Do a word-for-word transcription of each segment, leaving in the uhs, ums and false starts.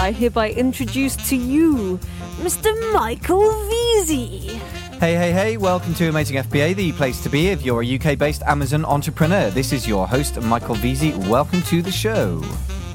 I hereby introduce to you Mister Michael Veazey. Hey, hey, hey, welcome to Amazing F B A, the place to be if you're a U K-based Amazon entrepreneur. This is your host, Michael Veazey. Welcome to the show.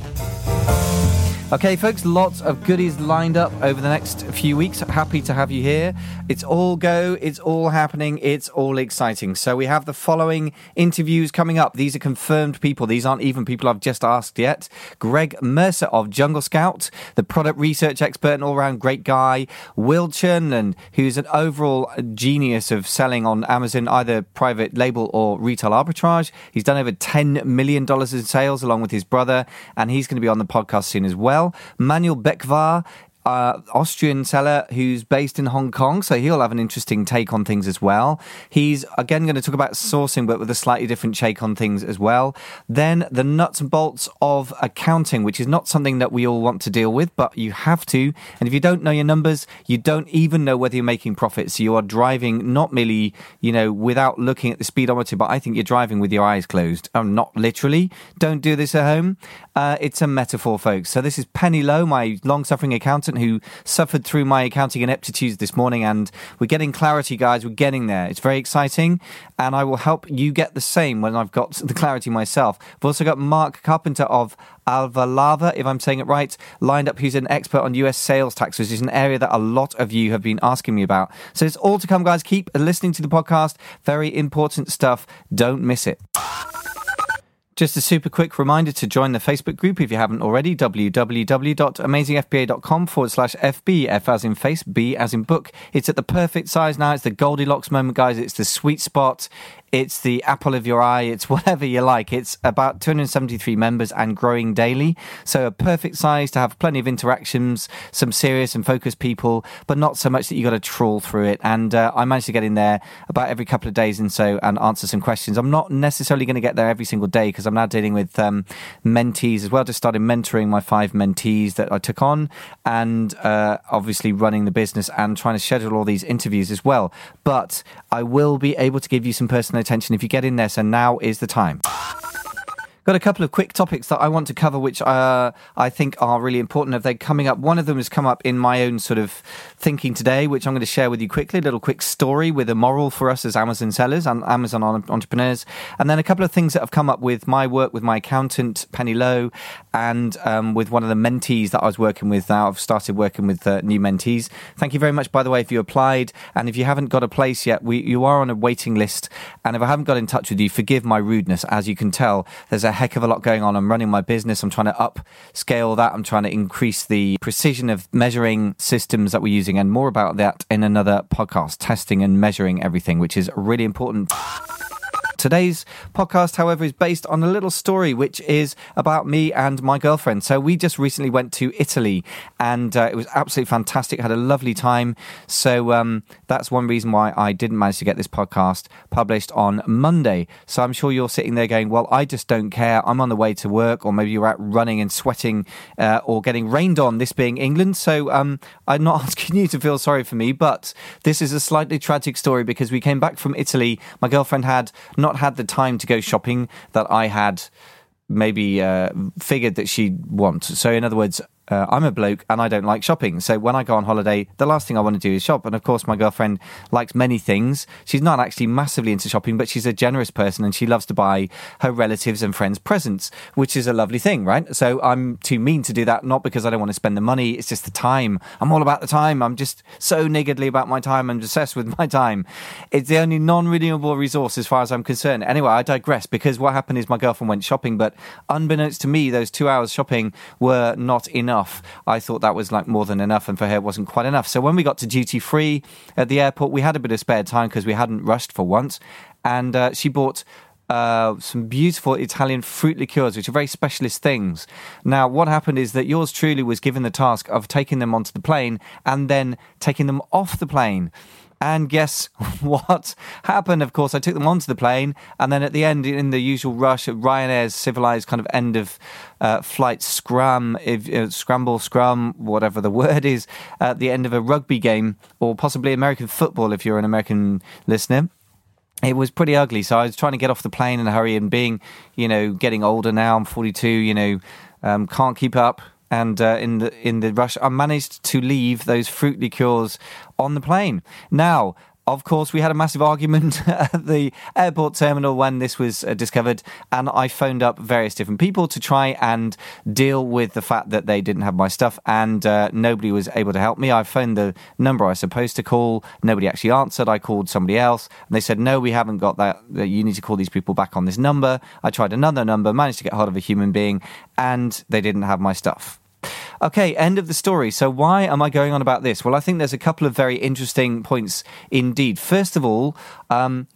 Okay, folks, lots of goodies lined up over the next few weeks. Happy to have you here. It's all go, it's all happening, it's all exciting. So we have the following interviews coming up. These are confirmed people. These aren't even people I've just asked yet. Greg Mercer of Jungle Scout, the product research expert and all-round great guy. Will Chernland, who's an overall genius of selling on Amazon, either private label or retail arbitrage. He's done over ten million dollars in sales along with his brother, and he's going to be on the podcast soon as well. Manuel Bekvar, uh, Austrian seller who's based in Hong Kong, so he'll have an interesting take on things as well. He's, again, going to talk about sourcing, but with a slightly different take on things as well. Then the nuts and bolts of accounting, which is not something that we all want to deal with, but you have to. And if you don't know your numbers, you don't even know whether you're making profits. So you are driving not merely, you know, without looking at the speedometer, but I think you're driving with your eyes closed. Um, not literally. Don't do this at home. Uh, it's a metaphor, folks. So this is Penny Lowe, my long-suffering accountant who suffered through my accounting ineptitudes this morning, and we're getting clarity, guys. We're getting there. It's very exciting, and I will help you get the same when I've got the clarity myself. I've also got Mark Carpenter of Alvalava, if I'm saying it right, lined up, who's an expert on U S sales tax, which is an area that a lot of you have been asking me about. So it's all to come, guys. Keep listening to the podcast. Very important stuff. Don't miss it. Just a super quick reminder to join the Facebook group if you haven't already, www.amazingfba.com forward slash FB, F as in face, B as in book. It's at the perfect size now. It's the Goldilocks moment, guys. It's the sweet spot. It's the apple of your eye. It's whatever you like. It's about two hundred seventy-three members and growing daily. So a perfect size to have plenty of interactions, some serious and focused people, but not so much that you got to trawl through it. And uh, I managed to get in there about every couple of days and so and answer some questions. I'm not necessarily going to get there every single day because I'm now dealing with um, mentees as well. Just started mentoring my five mentees that I took on, and uh, obviously running the business and trying to schedule all these interviews as well. But I will be able to give you some personal attention if you get in there, so now is the time. Got a couple of quick topics that I want to cover, which uh, I think are really important. If they're coming up, one of them has come up in my own sort of thinking today, which I'm going to share with you quickly. A little quick story with a moral for us as Amazon sellers and Amazon entrepreneurs. And then a couple of things that have come up with my work with my accountant, Penny Lowe, and um, with one of the mentees that I was working with now. I've started working with uh, new mentees. Thank you very much, by the way, if you applied. And if you haven't got a place yet, we you are on a waiting list. And if I haven't got in touch with you, forgive my rudeness. As you can tell, there's a heck of a lot going on. I'm running my business. I'm trying to upscale that. I'm trying to increase the precision of measuring systems that we're using, and more about that in another podcast, testing and measuring everything, which is really important. Today's podcast, however, is based on a little story which is about me and my girlfriend. So we just recently went to Italy, and uh, it was absolutely fantastic. Had a lovely time. So um, that's one reason why I didn't manage to get this podcast published on Monday. So I'm sure you're sitting there going, well, I just don't care. I'm on the way to work, or maybe you're out running and sweating uh, or getting rained on, this being England. So um, I'm not asking you to feel sorry for me, but this is a slightly tragic story because we came back from Italy. My girlfriend had not had the time to go shopping that I had maybe uh, figured that she'd want. So in other words, Uh, I'm a bloke and I don't like shopping. So when I go on holiday, the last thing I want to do is shop. And of course, my girlfriend likes many things. She's not actually massively into shopping, but she's a generous person and she loves to buy her relatives and friends presents, which is a lovely thing, right? So I'm too mean to do that, not because I don't want to spend the money. It's just the time. I'm all about the time. I'm just so niggardly about my time. I'm obsessed with my time. It's the only non-renewable resource as far as I'm concerned. Anyway, I digress, because what happened is my girlfriend went shopping, but unbeknownst to me, those two hours shopping were not enough. I thought that was like more than enough, and for her it wasn't quite enough. So when we got to duty free at the airport, we had a bit of spare time because we hadn't rushed for once, and uh, she bought uh, some beautiful Italian fruit liqueurs, which are very specialist things. Now, what happened is that yours truly was given the task of taking them onto the plane and then taking them off the plane. And guess what happened? Of course, I took them onto the plane, and then at the end, in the usual rush, at Ryanair's civilized kind of end of uh, flight scrum, if, uh, scramble, scrum, whatever the word is, at the end of a rugby game, or possibly American football if you're an American listener. It was pretty ugly, so I was trying to get off the plane in a hurry, and being, you know, getting older now, I'm forty-two, you know, um, can't keep up. And uh, in the in the rush, I managed to leave those fruit liqueurs on the plane. Now, of course, we had a massive argument at the airport terminal when this was uh, discovered, and I phoned up various different people to try and deal with the fact that they didn't have my stuff, and uh, nobody was able to help me. I phoned the number I was supposed to call. Nobody actually answered. I called somebody else, and they said, no, we haven't got that. You need to call these people back on this number. I tried another number, managed to get hold of a human being, and they didn't have my stuff. Okay, end of the story. So why am I going on about this? Well, I think there's a couple of very interesting points indeed. First of all, um,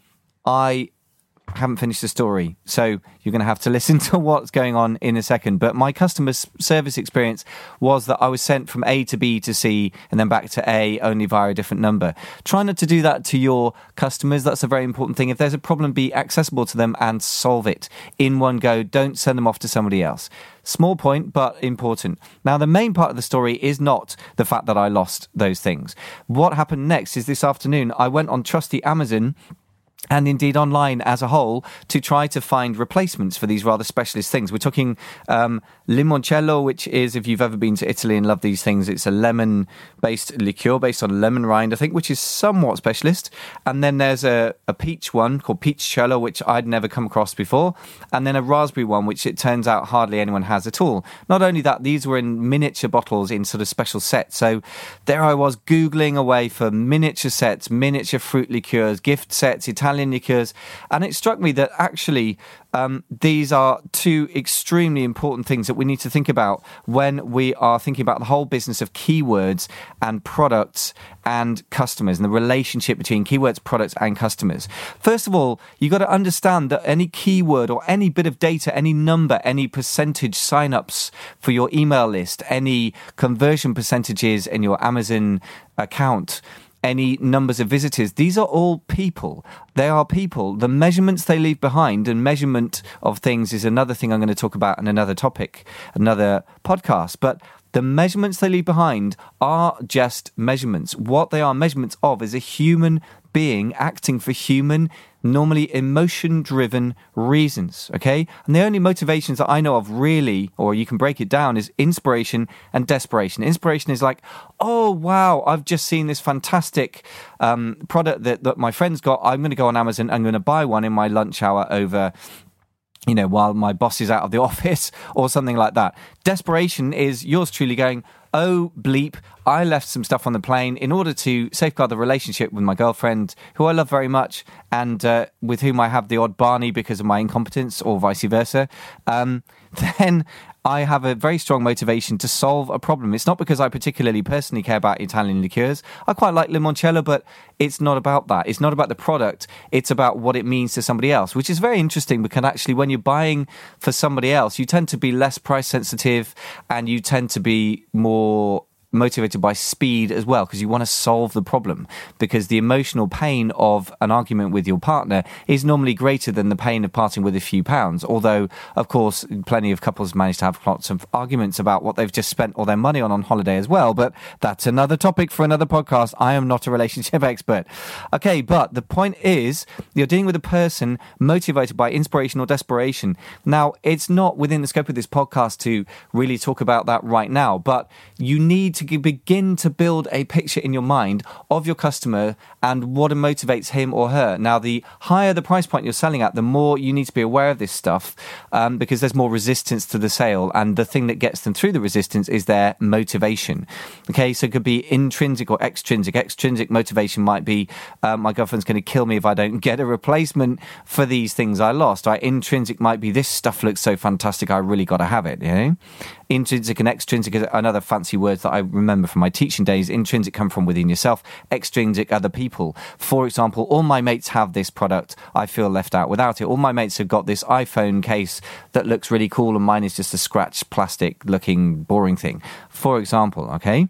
I haven't finished the story, so you're going to have to listen to what's going on in a second. But my customer service experience was that I was sent from A to B to C and then back to A only via a different number. Try not to do that to your customers. That's a very important thing. If there's a problem, be accessible to them and solve it in one go. Don't send them off to somebody else. Small point, but important. Now, the main part of the story is not the fact that I lost those things. What happened next is this afternoon, I went on trusty Amazon and indeed online as a whole, to try to find replacements for these rather specialist things. We're talking um, limoncello, which is, if you've ever been to Italy and love these things, it's a lemon-based liqueur based on lemon rind, I think, which is somewhat specialist. And then there's a, a peach one called peachcello, which I'd never come across before. And then a raspberry one, which it turns out hardly anyone has at all. Not only that, these were in miniature bottles in sort of special sets. So there I was Googling away for miniature sets, miniature fruit liqueurs, gift sets, Italian liqueurs, and it struck me that actually um, these are two extremely important things that we need to think about when we are thinking about the whole business of keywords and products and customers and the relationship between keywords, products and customers. First of all, you've got to understand that any keyword or any bit of data, any number, any percentage signups for your email list, any conversion percentages in your Amazon account, any numbers of visitors, these are all people. They are people. The measurements they leave behind, and measurement of things is another thing I'm going to talk about in another topic, another podcast. But the measurements they leave behind are just measurements. What they are measurements of is a human being acting for human, normally emotion-driven reasons, okay? And the only motivations that I know of really, or you can break it down, is inspiration and desperation. Inspiration is like, oh, wow, I've just seen this fantastic um, product that, that my friend's got. I'm going to go on Amazon. I'm going to buy one in my lunch hour over, you know, while my boss is out of the office or something like that. Desperation is yours truly going, oh, bleep, I left some stuff on the plane in order to safeguard the relationship with my girlfriend, who I love very much, and uh, with whom I have the odd Barney because of my incompetence or vice versa. Um, then I have a very strong motivation to solve a problem. It's not because I particularly personally care about Italian liqueurs. I quite like limoncello, but it's not about that. It's not about the product. It's about what it means to somebody else, which is very interesting because actually when you're buying for somebody else, you tend to be less price sensitive and you tend to be more motivated by speed as well, because you want to solve the problem, because the emotional pain of an argument with your partner is normally greater than the pain of parting with a few pounds. Although, of course, plenty of couples manage to have lots of arguments about what they've just spent all their money on on holiday as well, but that's another topic for another podcast. I am not a relationship expert. Okay, but the point is, you're dealing with a person motivated by inspiration or desperation. Now, it's not within the scope of this podcast to really talk about that right now, but you need to to begin to build a picture in your mind of your customer and what motivates him or her. Now, the higher the price point you're selling at, the more you need to be aware of this stuff um, because there's more resistance to the sale, and the thing that gets them through the resistance is their motivation. Okay, so it could be intrinsic or extrinsic. Extrinsic motivation might be, uh, my girlfriend's going to kill me if I don't get a replacement for these things I lost. Right? Intrinsic might be, this stuff looks so fantastic, I really got to have it. You know? Intrinsic and extrinsic is another fancy words that I remember from my teaching days. Intrinsic come from within yourself, extrinsic other people. For example, all my mates have this product, I feel left out without it. All my mates have got this iPhone case that looks really cool and mine is just a scratch plastic looking boring thing. For example, okay?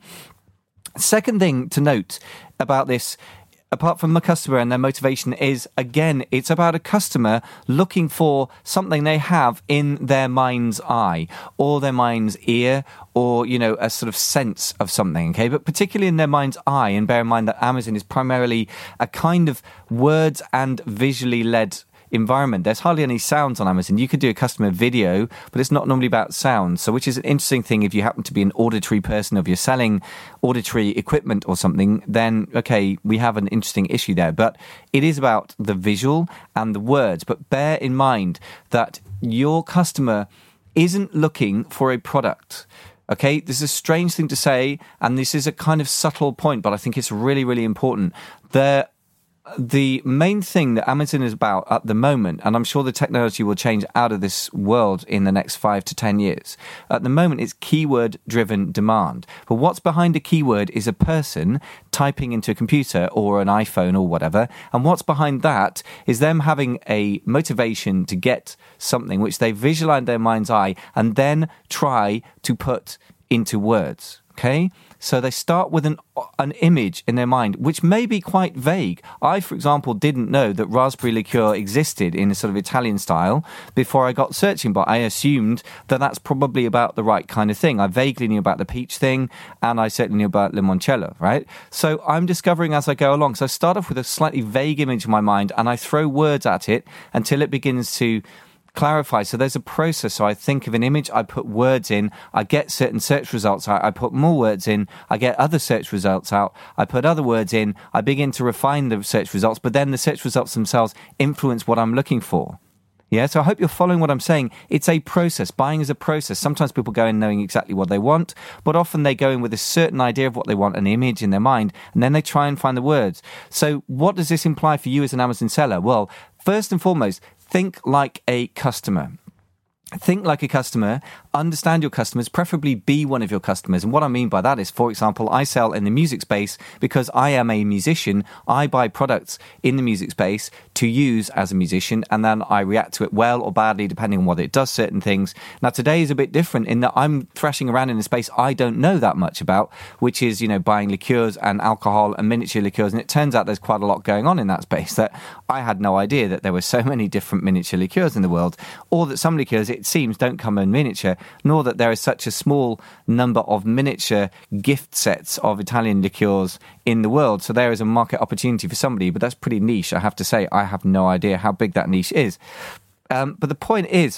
Second thing to note about this, apart from the customer and their motivation, is, again, it's about a customer looking for something they have in their mind's eye or their mind's ear, or, you know, a sort of sense of something, okay? But particularly in their mind's eye, and bear in mind that Amazon is primarily a kind of words and visually led environment. There's hardly any sounds on Amazon. You could do a customer video, but it's not normally about sound. So which is an interesting thing if you happen to be an auditory person, if you're selling auditory equipment or something, then, okay, we have an interesting issue there. But it is about the visual and the words. But bear in mind that your customer isn't looking for a product. Okay, this is a strange thing to say, and this is a kind of subtle point, but I think it's really, really important. The The main thing that Amazon is about at the moment, and I'm sure the technology will change out of this world in the next five to ten years, at the moment it's keyword-driven demand. But what's behind a keyword is a person typing into a computer or an iPhone or whatever, and what's behind that is them having a motivation to get something which they visualize in their mind's eye and then try to put into words. Okay, so they start with an an image in their mind, which may be quite vague. I, for example, didn't know that raspberry liqueur existed in a sort of Italian style before I got searching, but I assumed that that's probably about the right kind of thing. I vaguely knew about the peach thing, and I certainly knew about limoncello, right? So I'm discovering as I go along. So I start off with a slightly vague image in my mind, and I throw words at it until it begins to clarify. So there's a process. So I think of an image, I put words in, I get certain search results out, I put more words in, I get other search results out, I put other words in, I begin to refine the search results, but then the search results themselves influence what I'm looking for. Yeah, so I hope you're following what I'm saying. It's a process. Buying is a process. Sometimes people go in knowing exactly what they want, but often they go in with a certain idea of what they want, an image in their mind, and then they try and find the words. So what does this imply for you as an Amazon seller? Well, first and foremost, think like a customer. Think like a customer, understand your customers, preferably be one of your customers. And what I mean by that is, for example, I sell in the music space because I am a musician. I buy products in the music space to use as a musician, and then I react to it well or badly depending on whether it does certain things. Now, today is a bit different in that I'm thrashing around in a space I don't know that much about, which is, you know, buying liqueurs and alcohol and miniature liqueurs. And it turns out there's quite a lot going on in that space that I had no idea that there were so many different miniature liqueurs in the world, or that some liqueurs, it seems, don't come in miniature, nor that there is such a small number of miniature gift sets of Italian liqueurs in the world. So there is a market opportunity for somebody, but that's pretty niche. I have to say, I have no idea how big that niche is. Um, but the point is,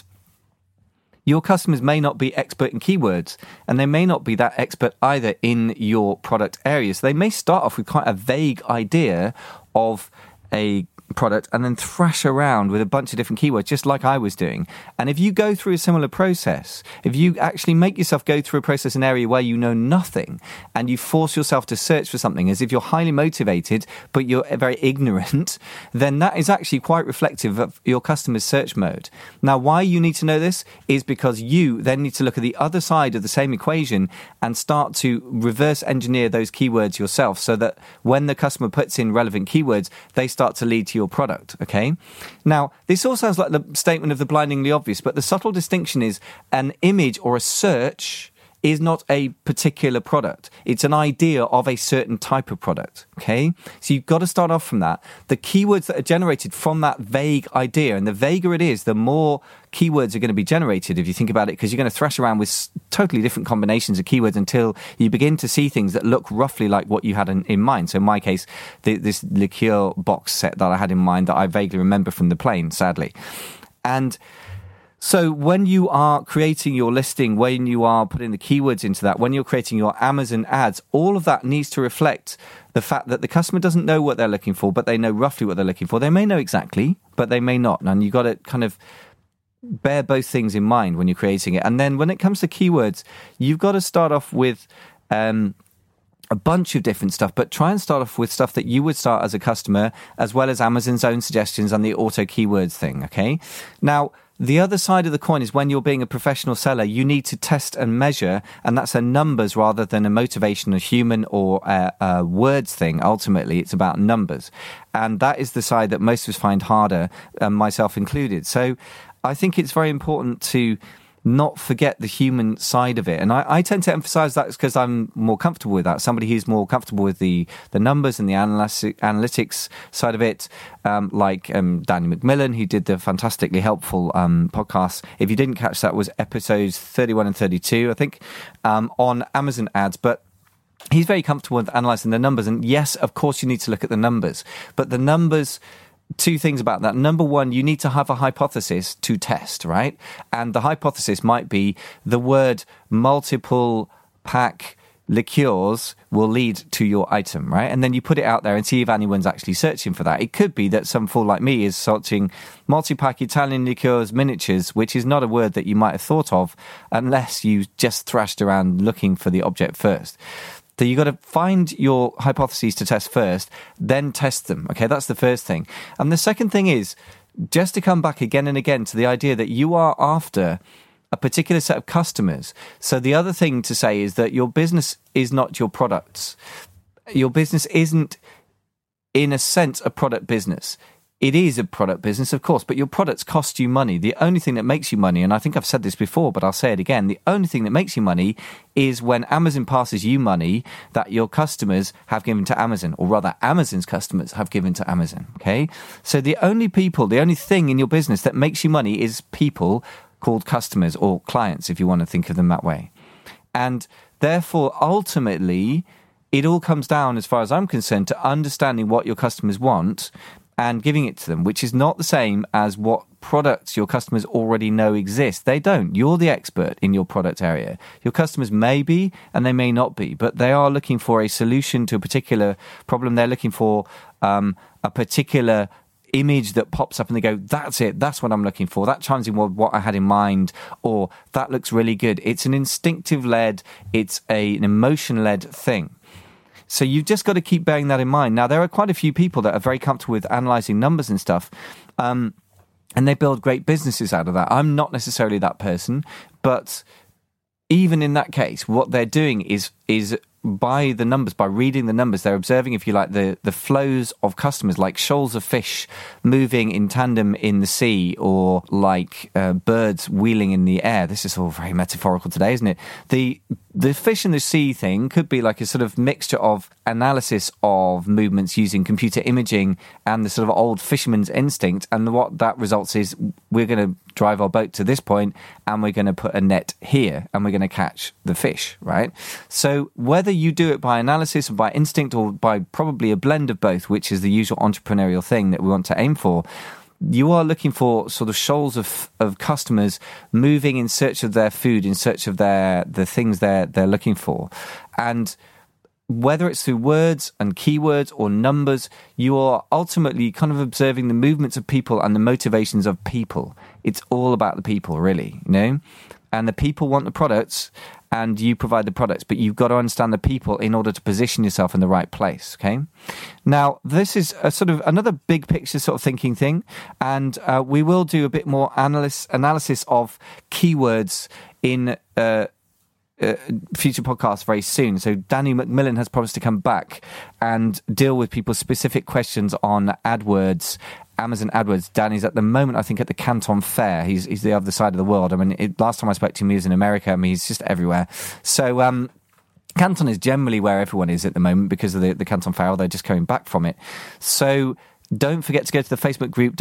your customers may not be expert in keywords, and they may not be that expert either in your product area. So they may start off with quite a vague idea of a product and then thrash around with a bunch of different keywords, just like I was doing. And if you go through a similar process, if you actually make yourself go through a process, an area where you know nothing, and you force yourself to search for something as if you're highly motivated, but you're very ignorant, then that is actually quite reflective of your customer's search mode. Now, why you need to know this is because you then need to look at the other side of the same equation and start to reverse engineer those keywords yourself, so that when the customer puts in relevant keywords, they start to lead to your product, okay? Now, this all sounds like the statement of the blindingly obvious, but the subtle distinction is an image or a search is not a particular product. It's an idea of a certain type of product, okay? So you've got to start off from that. The keywords that are generated from that vague idea, and the vaguer it is, the more keywords are going to be generated, if you think about it, because you're going to thrash around with totally different combinations of keywords until you begin to see things that look roughly like what you had in, in mind. So in my case, the, this liqueur box set that I had in mind that I vaguely remember from the plane, sadly. And so when you are creating your listing, when you are putting the keywords into that, when you're creating your Amazon ads, all of that needs to reflect the fact that the customer doesn't know what they're looking for, but they know roughly what they're looking for. They may know exactly, but they may not. And you've got to kind of bear both things in mind when you're creating it. And then when it comes to keywords, you've got to start off with um, a bunch of different stuff, but try and start off with stuff that you would start as a customer, as well as Amazon's own suggestions and the auto keywords thing, okay? Now, the other side of the coin is when you're being a professional seller, you need to test and measure, and that's a numbers rather than a motivation, a human or a, a words thing. Ultimately, it's about numbers. And that is the side that most of us find harder, um, myself included. So I think it's very important to not forget the human side of it. And I, I tend to emphasize that because I'm more comfortable with that. Somebody who's more comfortable with the, the numbers and the analytic, analytics side of it, um, like um, Danny McMillan, who did the fantastically helpful um, podcast. If you didn't catch that, was episodes thirty-one and thirty-two, I think, um, on Amazon ads. But he's very comfortable with analyzing the numbers. And yes, of course, you need to look at the numbers. But the numbers two things about that. Number one, you need to have a hypothesis to test, right? And the hypothesis might be the word multiple pack liqueurs will lead to your item, right? And then you put it out there and see if anyone's actually searching for that. It could be that some fool like me is searching multi-pack Italian liqueurs miniatures, which is not a word that you might have thought of unless you just thrashed around looking for the object first. So you got to find your hypotheses to test first, then test them. Okay, that's the first thing. And the second thing is just to come back again and again to the idea that you are after a particular set of customers. So the other thing to say is that your business is not your products. Your business isn't, in a sense, a product business. It is a product business, of course, but your products cost you money. The only thing that makes you money, and I think I've said this before, but I'll say it again, the only thing that makes you money is when Amazon passes you money that your customers have given to Amazon, or rather Amazon's customers have given to Amazon, okay? So the only people, the only thing in your business that makes you money is people called customers or clients, if you want to think of them that way. And therefore, ultimately, it all comes down, as far as I'm concerned, to understanding what your customers want and giving it to them, which is not the same as what products your customers already know exist. They don't. You're the expert in your product area. Your customers may be and they may not be, but they are looking for a solution to a particular problem. They're looking for um, a particular image that pops up and they go, that's it, that's what I'm looking for. That chimes in with what I had in mind, or that looks really good. It's an instinctive-led, it's a, an emotion-led thing. So you've just got to keep bearing that in mind. Now, there are quite a few people that are very comfortable with analysing numbers and stuff, um, and they build great businesses out of that. I'm not necessarily that person, but even in that case, what they're doing is is by the numbers, by reading the numbers, they're observing, if you like, the, the flows of customers, like shoals of fish moving in tandem in the sea, or like uh, birds wheeling in the air. This is all very metaphorical today, isn't it? The the fish in the sea thing could be like a sort of mixture of analysis of movements using computer imaging and the sort of old fisherman's instinct. And what that results is we're going to drive our boat to this point and we're going to put a net here and we're going to catch the fish, right? So whether you do it by analysis or by instinct or by probably a blend of both, which is the usual entrepreneurial thing that we want to aim for, you are looking for sort of shoals of of customers moving in search of their food, in search of their the things they're they're looking for. And whether it's through words and keywords or numbers, you are ultimately kind of observing the movements of people and the motivations of people. It's all about the people, really, you know? And the people want the products and you provide the products, but you've got to understand the people in order to position yourself in the right place, okay? Now, this is a sort of another big picture sort of thinking thing, and uh, we will do a bit more analysis, analysis of keywords in uh, uh, future podcasts very soon. So Danny McMillan has promised to come back and deal with people's specific questions on AdWords, Amazon AdWords. Danny's at the moment, I think, at the Canton Fair. He's he's the other side of the world. I mean, it, last time I spoke to him, he was in America. I mean, he's just everywhere. So um, Canton is generally where everyone is at the moment because of the, the Canton Fair, although just coming back from it. So don't forget to go to the Facebook group,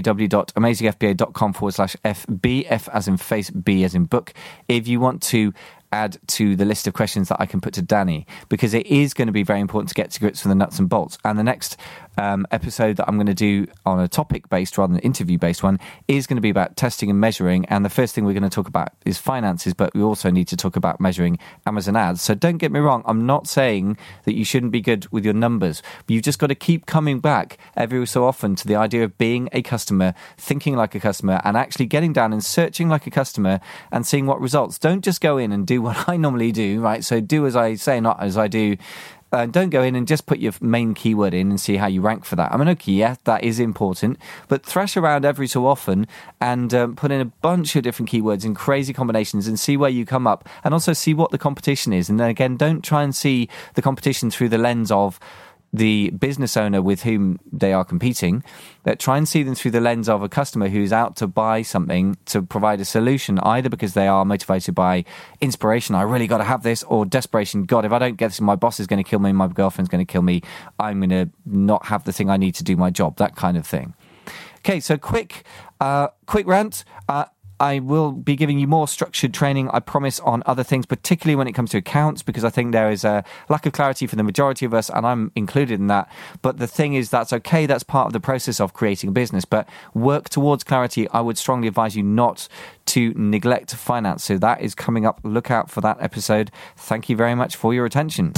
www.amazingfba.com forward slash FB, F as in face, B as in book, if you want to add to the list of questions that I can put to Danny, because it is going to be very important to get to grips with the nuts and bolts. And the next um, episode that I'm going to do on a topic-based rather than an interview-based one is going to be about testing and measuring. And the first thing we're going to talk about is finances, but we also need to talk about measuring Amazon ads. So don't get me wrong, I'm not saying that you shouldn't be good with your numbers, but you've just got to keep coming back every so often to the idea of being a customer, thinking like a customer, and actually getting down and searching like a customer and seeing what results. Don't just go in and do what I normally do, right? So do as I say, not as I do. Uh, don't go in and just put your main keyword in and see how you rank for that. I mean, okay, yeah, that is important, but thrash around every so often and um, put in a bunch of different keywords in crazy combinations and see where you come up, and also see what the competition is. And then again, don't try and see the competition through the lens of the business owner with whom they are competing, that try and see them through the lens of a customer who's out to buy something, to provide a solution, either because they are motivated by inspiration, I really got to have this, or desperation, God, if I don't get this, my boss is going to kill me, my girlfriend's going to kill me, I'm going to not have the thing I need to do my job, that kind of thing. Okay, so quick, uh, quick rant. Uh, I will be giving you more structured training, I promise, on other things, particularly when it comes to accounts, because I think there is a lack of clarity for the majority of us, and I'm included in that. But the thing is, that's okay. That's part of the process of creating a business. But work towards clarity. I would strongly advise you not to neglect finance. So that is coming up. Look out for that episode. Thank you very much for your attention.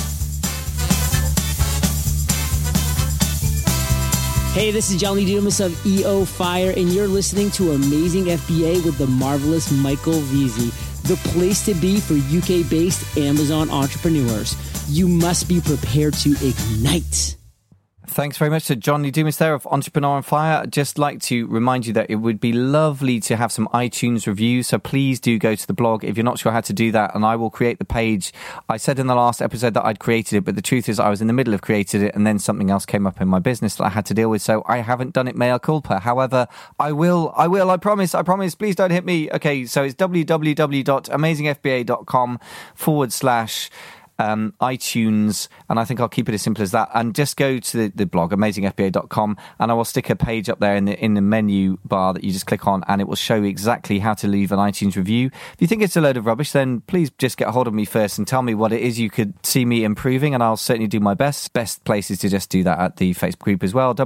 Hey, this is John Lee Dumas of E O Fire, and you're listening to Amazing F B A with the marvelous Michael Veazey, the place to be for U K-based Amazon entrepreneurs. You must be prepared to ignite. Thanks very much to John Lee Dumas there of Entrepreneur on Fire. I'd just like to remind you that it would be lovely to have some iTunes reviews, so please do go to the blog if you're not sure how to do that, and I will create the page. I said in the last episode that I'd created it, but the truth is I was in the middle of creating it and then something else came up in my business that I had to deal with, so I haven't done it mea culpa. However, I will, I will, I promise, I promise, please don't hit me. Okay, so it's www.amazingfba.com forward slash Um, iTunes, and I think I'll keep it as simple as that. And just go to the, the blog, amazing f b a dot com, and I will stick a page up there in the in the menu bar that you just click on, and it will show you exactly how to leave an iTunes review. If you think it's a load of rubbish, then please just get a hold of me first and tell me what it is you could see me improving, and I'll certainly do my best. Best place is to just do that at the Facebook group as well,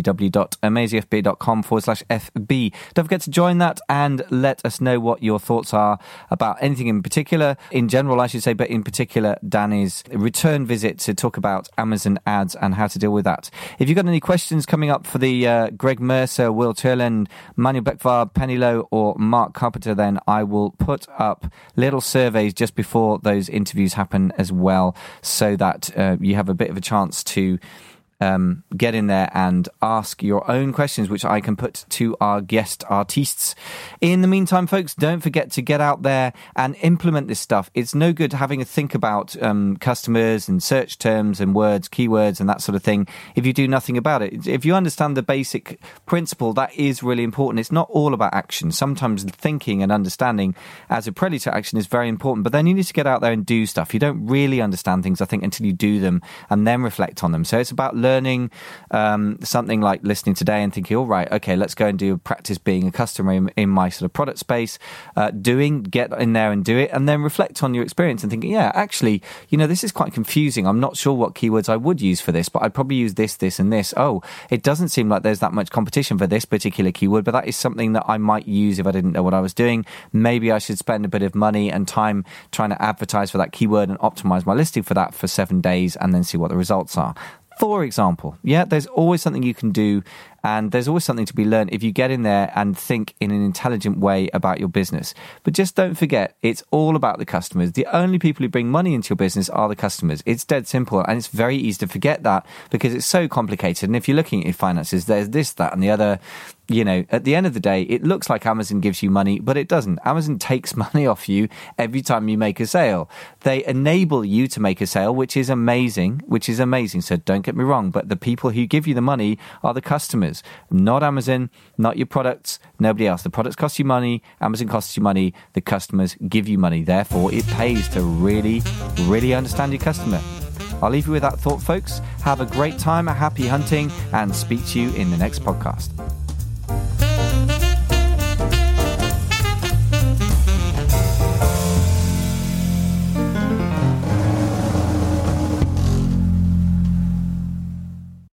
www.amazingfba.com forward slash FB. Don't forget to join that and let us know what your thoughts are about anything in particular, in general I should say, but in particular Danny's return visit to talk about Amazon ads and how to deal with that. If you've got any questions coming up for the uh, Greg Mercer, Will Turland, Manuel Beckvar, Penny Lowe or Mark Carpenter, then I will put up little surveys just before those interviews happen as well, so that uh, you have a bit of a chance to Um, get in there and ask your own questions, which I can put to our guest artists. In the meantime, folks, don't forget to get out there and implement this stuff. It's no good having a think about um, customers and search terms and words, keywords and that sort of thing if you do nothing about it. If you understand the basic principle, that is really important. It's not all about action. Sometimes thinking and understanding as a prelude to action is very important, but then you need to get out there and do stuff. You don't really understand things, I think, until you do them and then reflect on them. So it's about learning learning um, something like listening today and thinking, all right, okay, let's go and do practice being a customer in, in my sort of product space, uh, doing, get in there and do it, and then reflect on your experience and thinking, yeah, actually, you know, this is quite confusing. I'm not sure what keywords I would use for this, but I'd probably use this, this, and this. Oh, it doesn't seem like there's that much competition for this particular keyword, but that is something that I might use if I didn't know what I was doing. Maybe I should spend a bit of money and time trying to advertise for that keyword and optimize my listing for that for seven days and then see what the results are. For example, yeah, there's always something you can do, and there's always something to be learned if you get in there and think in an intelligent way about your business. But just don't forget, it's all about the customers. The only people who bring money into your business are the customers. It's dead simple, and it's very easy to forget that because it's so complicated. And if you're looking at your finances, there's this, that, and the other. You know, at the end of the day, it looks like Amazon gives you money, but it doesn't. Amazon takes money off you every time you make a sale. They enable you to make a sale, which is amazing, which is amazing. So don't get me wrong, but the people who give you the money are the customers, not Amazon, not your products, nobody else. The products cost you money, Amazon costs you money, the customers give you money. Therefore, it pays to really, really understand your customer. I'll leave you with that thought, folks. Have a great time, happy hunting, and speak to you in the next podcast.